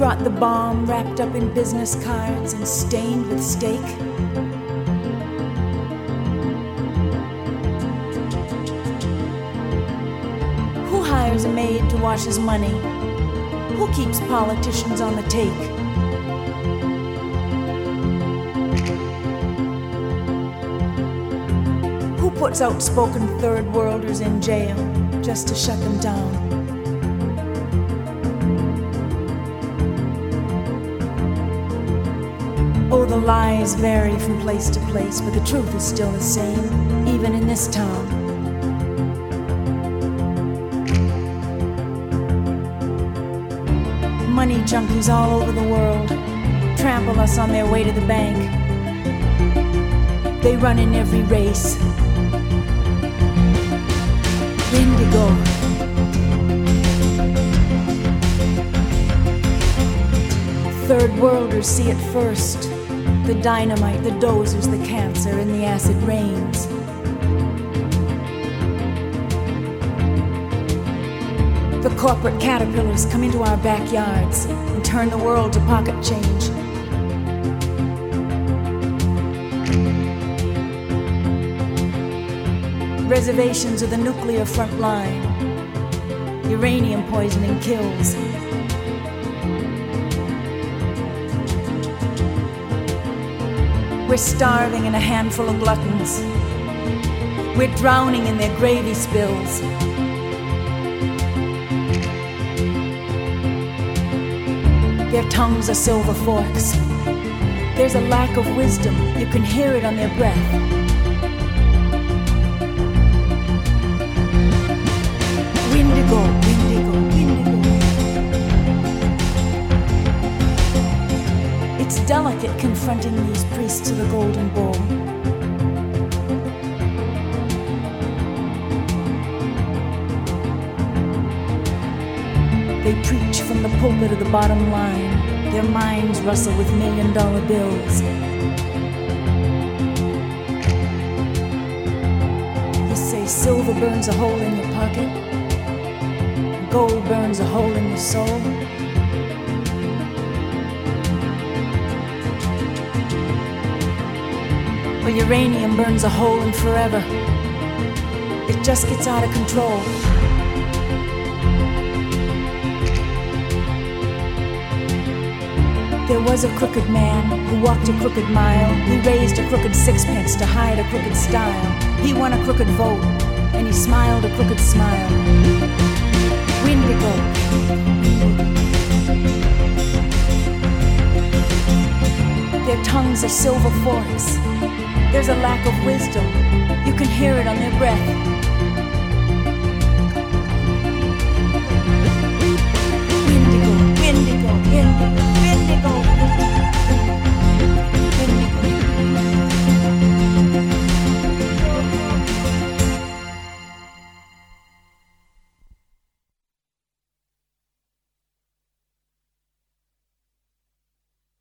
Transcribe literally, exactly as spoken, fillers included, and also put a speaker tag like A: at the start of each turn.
A: brought the bomb wrapped up in business cards and stained with steak? Who hires a maid to wash his money? Who keeps politicians on the take? Who puts outspoken third worlders in jail just to shut them down? Oh, the lies vary from place to place, but the truth is still the same, even in this town. Money junkies all over the world trample us on their way to the bank. They run in every race. Indigo. Third worlders see it first. The dynamite, the dozers, the cancer, and the acid rains. The corporate caterpillars come into our backyards and turn the world to pocket change. Reservations are the nuclear front line. Uranium poisoning kills. We're starving in a handful of gluttons. We're drowning in their gravy spills. Their tongues are silver forks. There's a lack of wisdom. You can hear it on their breath. Windigo, windigo, windigo. It's delicate confronting these priests of the golden bowl. They preach from the pulpit of the bottom line. Their minds rustle with million dollar bills. You say silver burns a hole in your pocket, gold burns a hole in your soul. Well, uranium burns a hole in forever. It just gets out of control. There was a crooked man who walked a crooked mile. He raised a crooked sixpence to hide a crooked style. He won a crooked vote, and he smiled a crooked smile. Windigo. Their tongues are silver forks. There's a lack of wisdom. You can hear it on their breath.